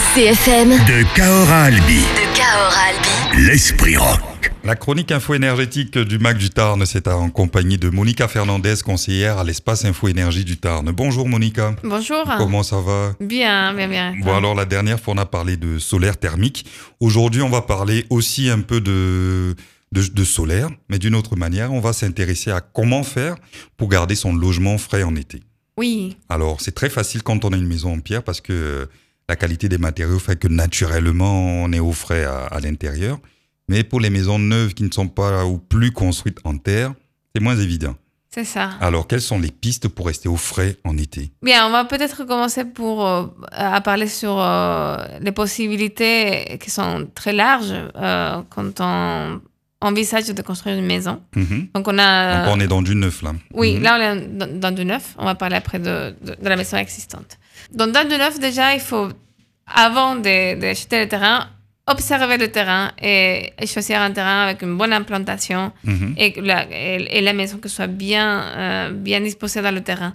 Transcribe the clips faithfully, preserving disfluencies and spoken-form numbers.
C F M. De Cahors à Albi. De Cahors à Albi. L'esprit rock. La chronique info énergétique du M A C du Tarn, c'est en compagnie de Monica Fernandez, conseillère à l'espace info énergie du Tarn. Bonjour Monica. Bonjour. Comment ça va? Bien, bien, bien. Bon, alors la dernière fois on a parlé de solaire thermique. Aujourd'hui on va parler aussi un peu de, de, de solaire, mais d'une autre manière. On va s'intéresser à comment faire pour garder son logement frais en été. Oui. Alors c'est très facile quand on a une maison en pierre parce que la qualité des matériaux fait que naturellement on est au frais à, à l'intérieur. Mais pour les maisons neuves qui ne sont pas ou plus construites en terre, c'est moins évident. C'est ça. Alors, quelles sont les pistes pour rester au frais en été? Bien, on va peut-être commencer pour, euh, à parler sur euh, les possibilités qui sont très larges euh, quand on envisage de construire une maison. Mm-hmm. Donc, on a... Donc, on est dans du neuf, là. Oui, Mm-hmm. là, on est dans, dans du neuf. On va parler après de, de, de la maison existante. Donc, dans du neuf, déjà, il faut, avant de- d'acheter le terrain, observer le terrain et, et choisir un terrain avec une bonne implantation Mm-hmm. et, que la, et, et la maison que soit bien, euh, bien disposée dans le terrain.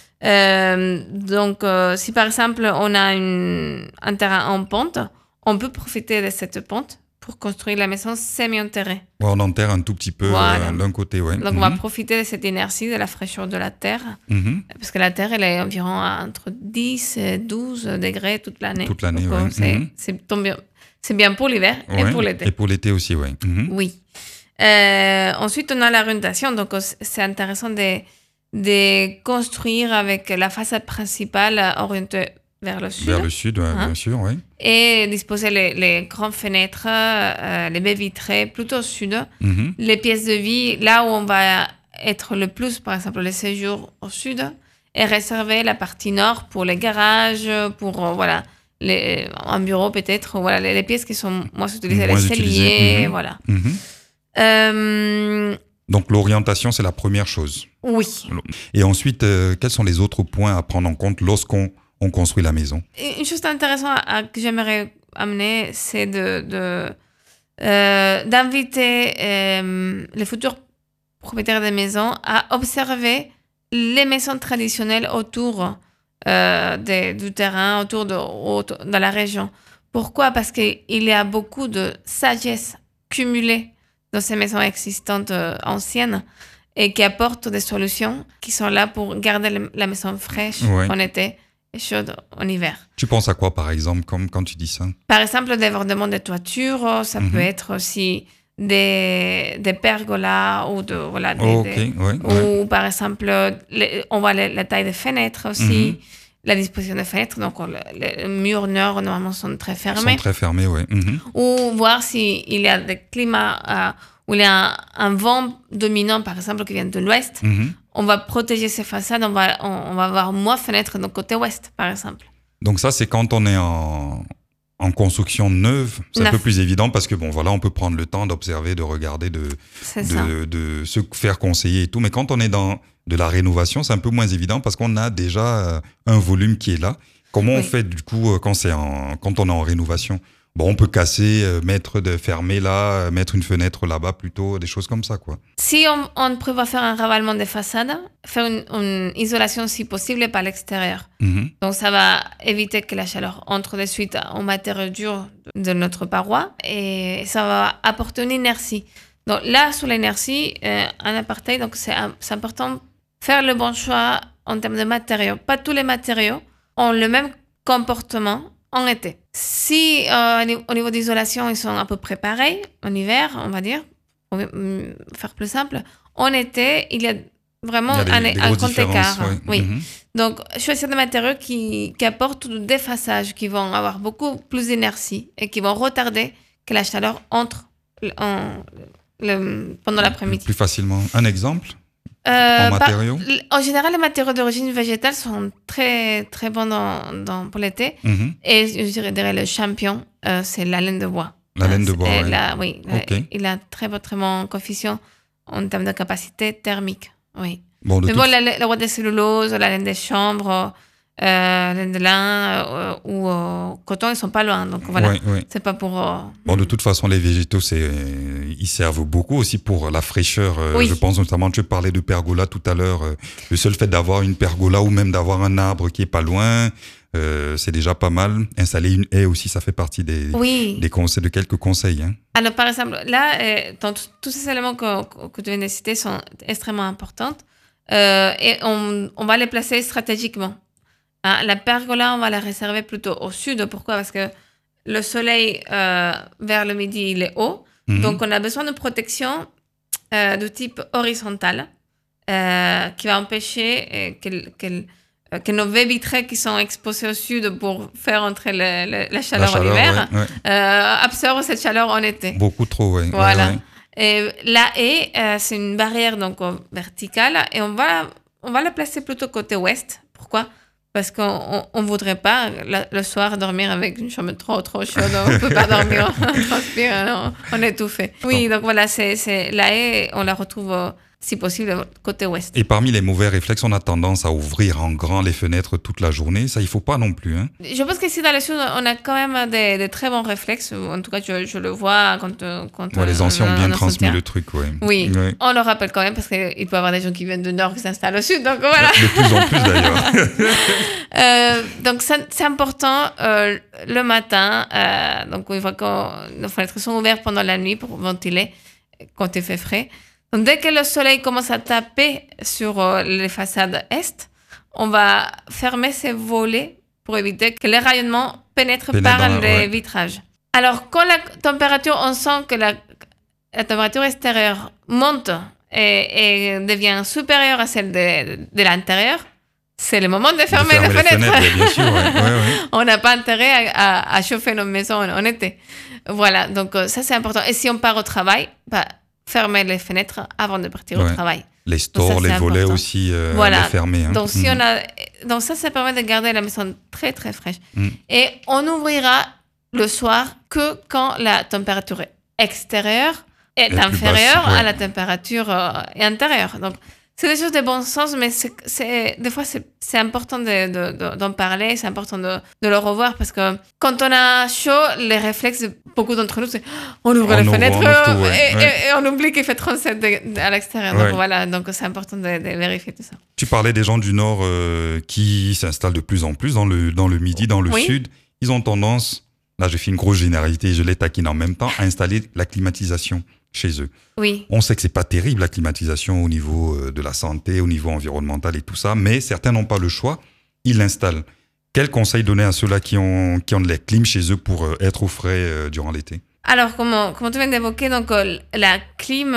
Euh, donc, euh, si par exemple, on a une, un terrain en pente, on peut profiter de cette pente pour construire la maison semi-enterrée. Bon, on enterre un tout petit peu Voilà. euh, d'un côté, ouais. Donc, on va profiter de cette inertie, de la fraîcheur de la terre, Mhm. parce que la terre, elle est environ à entre dix et douze degrés toute l'année. Toute l'année, Donc, ouais. euh, c'est, Mhm. c'est, tant bien- c'est bien pour l'hiver et Ouais. pour l'été. Et pour l'été aussi, oui. Oui. Euh, ensuite, on a l'orientation. Donc, c'est intéressant de, de construire avec la façade principale orientée vers le sud. Vers le sud, ouais, Hein? bien sûr, oui. Et disposer les, les grandes fenêtres, euh, les baies vitrées plutôt au sud. Mhm. Les pièces de vie, là où on va être le plus, par exemple, les séjours au sud, et réserver la partie nord pour les garages, pour, euh, voilà, les, un bureau peut-être, voilà, les, les pièces qui sont moins utilisées, Moins les utilisées, celliers, mhm. voilà. Mhm. Euh, Donc, l'orientation, c'est la première chose. oui. Et ensuite, euh, quels sont les autres points à prendre en compte lorsqu'on on construit la maison? Et une chose intéressante à- à- que j'aimerais amener, c'est de, de, euh, d'inviter euh, les futurs propriétaires des maisons à observer les maisons traditionnelles autour euh, des- du terrain, autour de, autour- de la région. Pourquoi? Parce qu'il y a beaucoup de sagesse cumulée dans ces maisons existantes euh, anciennes et qui apportent des solutions qui sont là pour garder le- la maison fraîche Ouais. en été et chaude en hiver. Tu penses à quoi, par exemple, comme quand tu dis ça? Par exemple, le débordement des toitures, ça Mhm. peut être aussi des, des pergolas ou de, voilà, des, Oh, ok, des- ouais, ouais. ou par exemple, les- on voit les- la taille des fenêtres aussi, Mhm. la disposition des fenêtres. Donc, on- le- les murs nord, normalement, sont très Ils fermés. sont très fermés, oui. Mhm. Ou voir s'il y a des climats euh, où il y a un, un vent dominant, par exemple, qui vient de l'ouest. Mhm. On va protéger ces façades, on va, on, on va avoir moins de fenêtres de côté ouest, par exemple. Donc ça, c'est quand on est en, en construction neuve, c'est un Neuf. peu plus évident parce que bon, voilà, on peut prendre le temps d'observer, de regarder, de, C'est ça. de, de se faire conseiller et tout. Mais quand on est dans de la rénovation, c'est un peu moins évident parce qu'on a déjà euh, un volume qui est là. Comment on Oui. fait du coup euh, quand c'est en, quand on est en rénovation? Bon, on peut casser, euh, mettre de fermer là, euh, mettre une fenêtre là-bas plutôt, des choses comme ça, quoi. Si on, on prévoit faire un ravalement des façades, faire une, une isolation si possible par l'extérieur. Mhm. Donc ça va éviter que la chaleur entre de suite en matériaux durs de notre paroi et ça va apporter une inertie. Donc là, sur l'inertie, euh, un apartheid, donc c'est, un- c'est important de faire le bon choix en termes de matériaux. Pas tous les matériaux ont le même comportement en été. Si euh, au niveau- au niveau d'isolation, ils sont à peu près pareils, en hiver, on va dire, pour mm, faire plus simple, en été, il y a vraiment Il y a des- un, des un grosses grand différences, écart. ouais. Oui. Mhm. Donc, choisir des matériaux qui, qui apportent des phasages, qui vont avoir beaucoup plus d'énergie et qui vont retarder que la chaleur entre en- le- pendant l'après-midi. Plus facilement. Un exemple? Euh, En par- matériaux l- En général, les matériaux d'origine végétale sont très, très bons dans, dans- pour l'été. Mhm. Et je dirais, dirais le champion, euh, c'est la laine de bois. La laine de Euh, bois, c'est- ouais. la- oui, la- Ok. il a très, bon- très bon coefficient en termes de capacité thermique. Oui. Bon, de Mais toute bon, la, la bois de cellulose, la laine des chambres, euh, la laine de lin euh, ou euh, coton, ils sont pas loin. Donc voilà, Ouais, ouais. c'est pas pour. euh, Bon, de toute façon, les végétaux, c'est, ils servent beaucoup aussi pour la fraîcheur. Euh, Oui. Je pense notamment, tu parlais de pergola tout à l'heure. Euh, le seul fait d'avoir une pergola ou même d'avoir un arbre qui est pas loin, euh, c'est déjà pas mal. Installer une haie aussi, ça fait partie des, Oui. des conseils, de quelques conseils. Hein. Alors, par exemple, là, euh, dans t- tous ces éléments que, que tu viens de citer sont extrêmement importants euh, et on, on va les placer stratégiquement. Hein, la pergola, on va la réserver plutôt au sud. Pourquoi? Parce que le soleil euh, vers le midi, il est haut. Mm-hmm. Donc, on a besoin de protection euh, de type horizontal euh, qui va empêcher euh, qu'elle, qu'elle, euh, que nos baies vitrées qui sont exposées au sud pour faire entrer le, le, la chaleur en hiver ouais, ouais. Euh, absorbent cette chaleur en été. Beaucoup trop, oui. Voilà. Ouais, ouais. Et la haie, euh, c'est une barrière donc, euh, verticale et on va, on va la placer plutôt côté ouest. Pourquoi? Parce qu'on ne voudrait pas la, le soir dormir avec une chambre trop trop chaude. On ne peut pas dormir, on transpire, on, on est étouffé. Oui, donc voilà, c'est, c'est, la haie, on la retrouve euh, si possible côté ouest. Et parmi les mauvais réflexes, on a tendance à ouvrir en grand les fenêtres toute la journée. Ça, il ne faut pas non plus. Hein. Je pense qu'ici dans le sud, on a quand même des, des très bons réflexes. En tout cas, je, je le vois quand, quand ouais, on, les anciens on, ont bien on transmis le truc. Ouais. Oui, ouais. On le rappelle quand même parce qu'il peut y avoir des gens qui viennent du nord qui s'installent au sud. Donc voilà. De plus en plus d'ailleurs. euh, donc ça, c'est important euh, le matin. Euh, donc une fois que nos fenêtres sont ouvertes pendant la nuit pour ventiler quand il fait frais. Donc, dès que le soleil commence à taper sur euh, les façades est, on va fermer ces volets pour éviter que les rayonnements pénètrent Pénètre par les ouais. vitrages. Alors, quand la température, on sent que la, la température extérieure monte et, et devient supérieure à celle de, de l'intérieur, c'est le moment de fermer, de fermer les, les fenêtres. fenêtres bien sûr, ouais. Ouais, ouais. On n'a pas intérêt à, à, à chauffer nos maisons en, en été. Voilà, donc ça c'est important. Et si on part au travail, bah, fermer les fenêtres avant de partir ouais. au travail. Les stores, ça, les volets important. Aussi, euh, voilà. les fermer. Hein. Donc, si mmh. on a... Donc ça, ça permet de garder la maison très, très fraîche. Mmh. Et on ouvrira le soir que quand la température extérieure est et inférieure basse, ouais. à la température euh, intérieure. Donc, c'est des choses de bon sens, mais c'est, c'est, des fois, c'est, c'est important de, de, de, d'en parler, c'est important de, de le revoir parce que quand on a chaud, les réflexes de beaucoup d'entre nous, c'est on ouvre on les ouvre, fenêtres on ouvre tout, ouais. et, ouais. et, et on oublie qu'il fait trente-sept de, de, à l'extérieur. Ouais. Donc voilà, donc c'est important de, de vérifier tout ça. Tu parlais des gens du Nord euh, qui s'installent de plus en plus dans le, dans le Midi, dans le oui. Sud. Ils ont tendance, là je fais une grosse généralité, je les taquine en même temps, à installer la climatisation chez eux. Oui. On sait que c'est pas terrible la climatisation au niveau de la santé, au niveau environnemental et tout ça, mais certains n'ont pas le choix, ils l'installent. Quel conseil donner à ceux-là qui ont, qui ont de la clim chez eux pour être au frais euh, durant l'été? Alors, comme, comme tu viens d'évoquer, donc, euh, la clim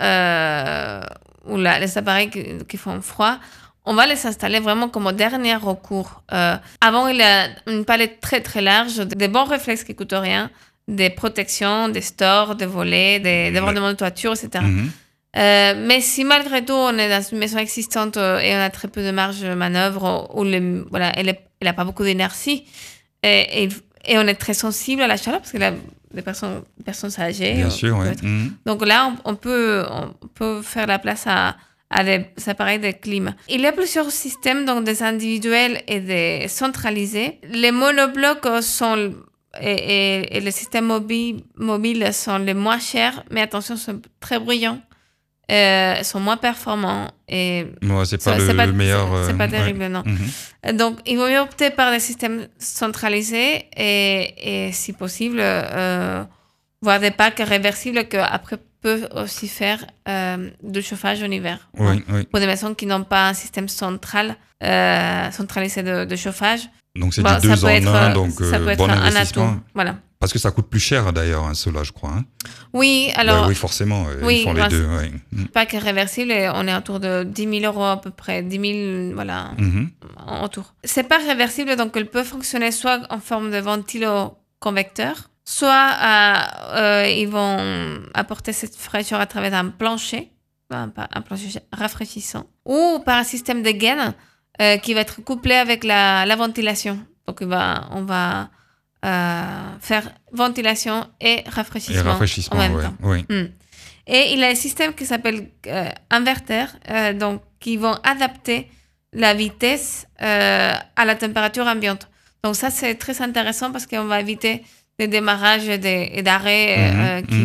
euh, ou la, les appareils qui, qui font froid, on va les installer vraiment comme au dernier recours. Euh, avant, il y a une palette très très large, des bons réflexes qui ne coûtent rien, des protections, des stores, des volets, des débordements de toiture, et cetera. Mm-hmm. Euh, mais si malgré tout, on est dans une maison existante et on a très peu de marge de manœuvre, où le, voilà, elle n'a pas beaucoup d'énergie, et, et, et on est très sensible à la chaleur, parce que là, des personnes, des personnes âgées. Bien sûr, oui. Mm-hmm. Donc là, on, on, peut, on peut faire la place à, à des appareils de clim. Il y a plusieurs systèmes, donc des individuels et des centralisés. Les monoblocs sont... Et, et, et les systèmes mobiles, mobiles sont les moins chers, mais attention, sont très bruyants, euh, sont moins performants. Et ouais, c'est pas ça, le c'est pas, meilleur. C'est, c'est pas euh, terrible, ouais. non. Mm-hmm. Donc, il vaut mieux opter par des systèmes centralisés et, et si possible, euh, voir des packs réversibles qu'après peuvent aussi faire euh, du chauffage en hiver. Oui, hein, oui. Pour des maisons qui n'ont pas un système central, euh, centralisé de, de chauffage. Donc c'est bon, du deux en être, un, donc ça peut euh, être bon un investissement. atout. Voilà. Parce que ça coûte plus cher d'ailleurs, hein, cela, je crois. Hein. Oui, alors. Ouais, oui, forcément, oui, ils font les deux. Ouais. Pack réversible, on est autour de dix mille euros à peu près, dix mille, voilà, mm-hmm. en autour. C'est pas réversible, donc elle peut fonctionner soit en forme de ventilo-convecteur, soit euh, euh, ils vont apporter cette fraîcheur à travers un plancher, un, un plancher rafraîchissant, ou par un système de gaines euh, qui va être couplé avec la, la ventilation. Donc il va, on va euh, faire ventilation et rafraîchissement, et rafraîchissement en même ouais, temps. Oui. Mm. Et il y a un système qui s'appelle euh, inverter, euh, donc qui vont adapter la vitesse euh, à la température ambiante. Donc ça, c'est très intéressant parce qu'on va éviter des démarrages et, des, et d'arrêts mmh, euh, qui, mmh.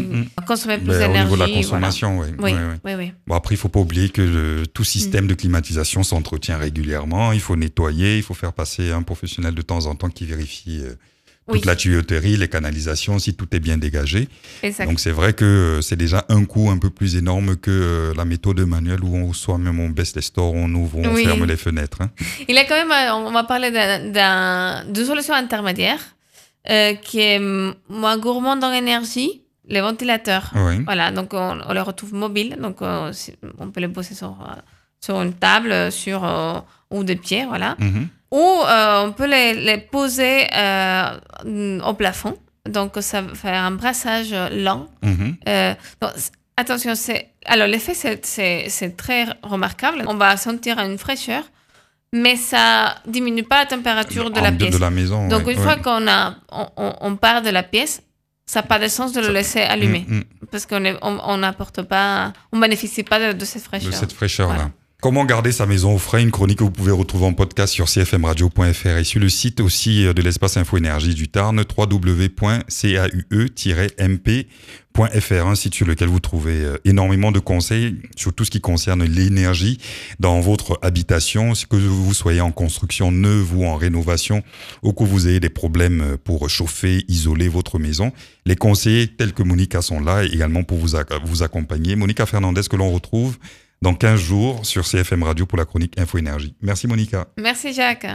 consommer plus ben, d'énergie. Au niveau de la consommation, voilà. oui. Oui, oui, oui. oui, oui. Bon, après, il ne faut pas oublier que le, tout système mm. de climatisation s'entretient régulièrement. Il faut nettoyer, il faut faire passer un professionnel de temps en temps qui vérifie euh, toute oui. la tuyauterie, les canalisations, si tout est bien dégagé. Exact. Donc, c'est vrai que euh, c'est déjà un coût un peu plus énorme que euh, la méthode manuelle où on, soi-même on baisse les stores, on ouvre, on oui. ferme les fenêtres. Hein. Il y a quand même, on va parler d'un, d'un, d'une solution intermédiaire euh, qui est moins gourmande en énergie, les ventilateurs. Oui. Voilà, donc on, on les retrouve mobiles, donc on, on peut les poser sur, sur une table, sur, euh, ou des pieds, voilà. Mm-hmm. Ou euh, on peut les, les poser euh, au plafond. Donc, ça va faire un brassage lent. Mm-hmm. Euh, donc, attention, c'est, alors l'effet, c'est, c'est, c'est très remarquable. On va sentir une fraîcheur, mais ça ne diminue pas la température de en la pièce. De la maison, donc, ouais, une ouais. fois qu'on a, on, on part de la pièce, ça n'a pas de sens de ça, le laisser allumer. Mm, mm. Parce qu'on n'apporte on, on pas, on ne bénéficie pas de, de cette fraîcheur. De cette fraîcheur-là. Voilà. Comment garder sa maison au frais, une chronique que vous pouvez retrouver en podcast sur c f m radio point f r et sur le site aussi de l'espace Info Énergie du Tarn, w w w point c a u e tiret m p point f r, un site sur lequel vous trouvez énormément de conseils sur tout ce qui concerne l'énergie dans votre habitation, que vous soyez en construction neuve ou en rénovation, ou que vous ayez des problèmes pour chauffer, isoler votre maison. Les conseillers tels que Monica sont là également pour vous, vous accompagner. Monica Fernandez, que l'on retrouve dans quinze jours sur C F M Radio pour la chronique Info Énergie. Merci Monica. Merci Jacques.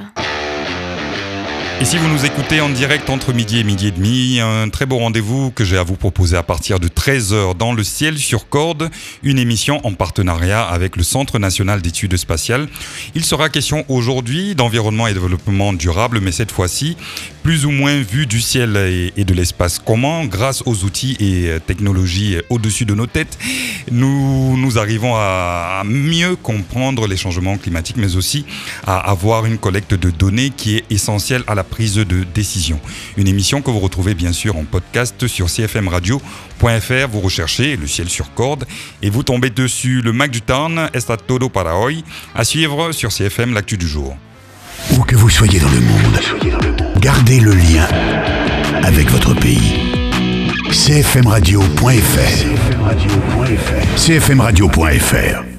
Et si vous nous écoutez en direct entre midi et midi et demi, un très beau rendez-vous que j'ai à vous proposer à partir de treize heures dans le ciel sur corde, une émission en partenariat avec le Centre national d'études spatiales. Il sera question aujourd'hui d'environnement et développement durable, mais cette fois-ci, plus ou moins vu du ciel et de l'espace. Comment, grâce aux outils et technologies au-dessus de nos têtes, nous, nous arrivons à mieux comprendre les changements climatiques, mais aussi à avoir une collecte de données qui est essentielle à la prise de décision. Une émission que vous retrouvez bien sûr en podcast sur c f m radio point f r. Vous recherchez le ciel sur corde et vous tombez dessus. Le Mac du Tarn est à todo para hoy. À suivre sur C F M, l'actu du jour. Où que vous soyez dans le monde, gardez le lien avec votre pays. c f m radio point f r. c f m radio point f r.